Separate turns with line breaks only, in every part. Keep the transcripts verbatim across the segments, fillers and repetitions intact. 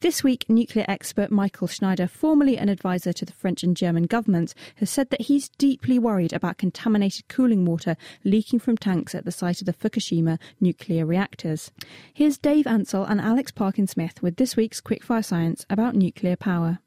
This week, nuclear expert Michael Schneider, formerly an advisor to the French and German governments, has said that he's deeply worried about contaminated cooling water leaking from tanks at the site of the Fukushima nuclear reactors. Here's Dave Ansell and Alex Parkin-Smith with this week's Quickfire Science about nuclear power.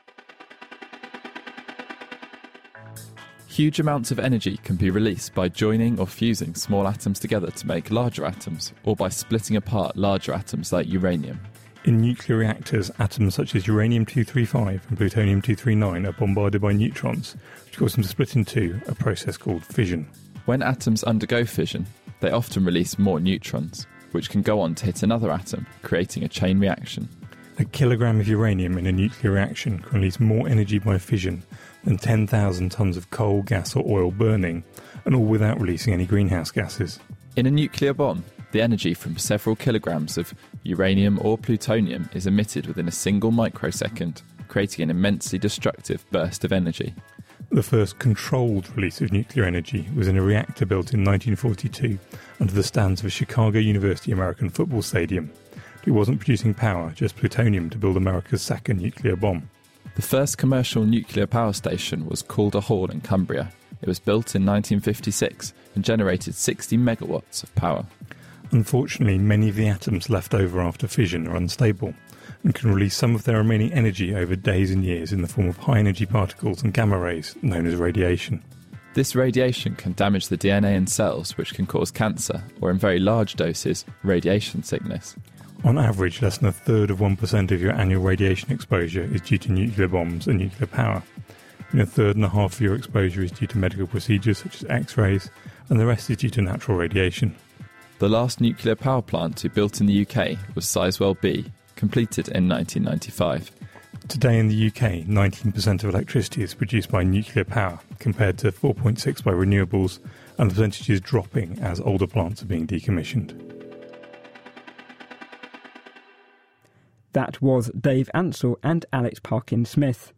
Huge amounts of energy can be released by joining or fusing small atoms together to make larger atoms, or by splitting apart larger atoms like uranium.
In nuclear reactors, atoms such as uranium two thirty-five and plutonium two thirty-nine are bombarded by neutrons, which cause them to split in two, a process called fission.
When atoms undergo fission, they often release more neutrons, which can go on to hit another atom, creating a chain reaction.
A kilogram of uranium in a nuclear reaction can release more energy by fission than ten thousand tonnes of coal, gas or oil burning, and all without releasing any greenhouse gases.
In a nuclear bomb, the energy from several kilograms of uranium or plutonium is emitted within a single microsecond, creating an immensely destructive burst of energy.
The first controlled release of nuclear energy was in a reactor built in nineteen forty-two under the stands of a Chicago University American football stadium. It wasn't producing power, just plutonium to build America's second nuclear bomb.
The first commercial nuclear power station was Calder Hall in Cumbria. It was built in nineteen fifty-six and generated sixty megawatts of power.
Unfortunately, many of the atoms left over after fission are unstable and can release some of their remaining energy over days and years in the form of high-energy particles and gamma rays, known as radiation.
This radiation can damage the D N A in cells, which can cause cancer, or in very large doses, radiation sickness.
On average, less than a third of one percent of your annual radiation exposure is due to nuclear bombs and nuclear power. And a third and a half of your exposure is due to medical procedures such as X-rays, and the rest is due to natural radiation.
The last nuclear power plant to be built in the U K was Sizewell B, completed in nineteen ninety-five.
Today in the U K, nineteen percent of electricity is produced by nuclear power, compared to four point six by renewables, and the percentage is dropping as older plants are being decommissioned.
That was Dave Ansell and Alex Parkin-Smith.